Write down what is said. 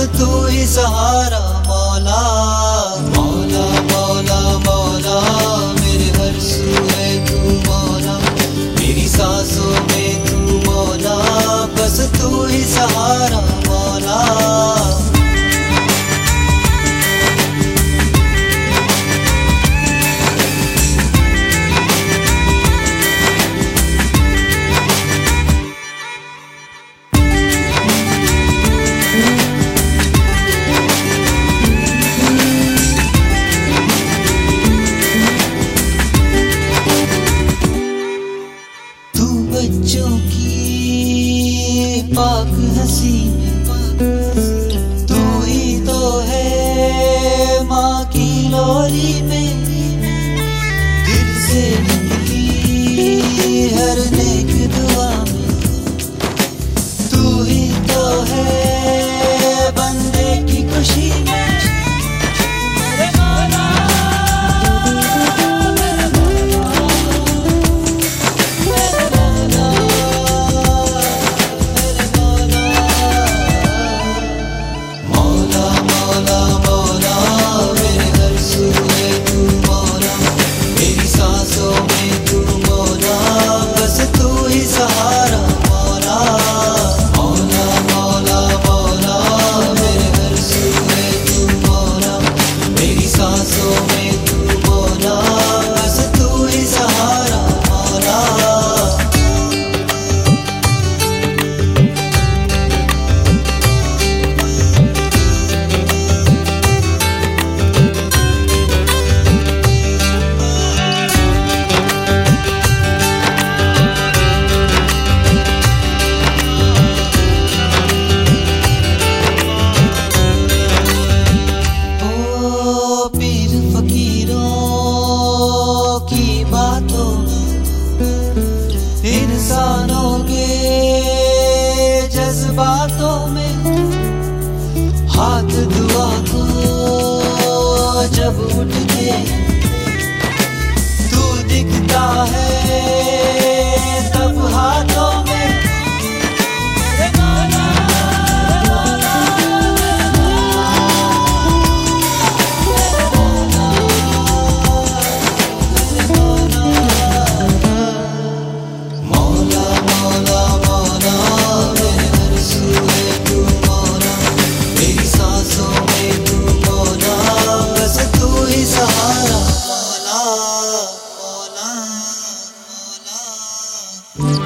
तू ही सहारा मौला। मौला मौला मौला मेरे हर सू है तू मौला, मेरी सांसों में तू मौला, बस तू ही सहारा मौला। बच्चों की पाक हंसी में तू ही तो है माँ की लोरी में, दिल से निकली हर नेक दुआ में तू ही तो है बंदे की खुशी में। सहारा मौला। मौला मौला मौला मेरे हर सू है तू मौला, मेरी सांसों में तू मौला, बस तू ही सहारा मौला। पीर फकीरों की बातों इंसानों के जज्बातों में, हाथ दुआ को जब उठ के तू दिखता है तब हाथों में। सहारा मौला मौला मौला।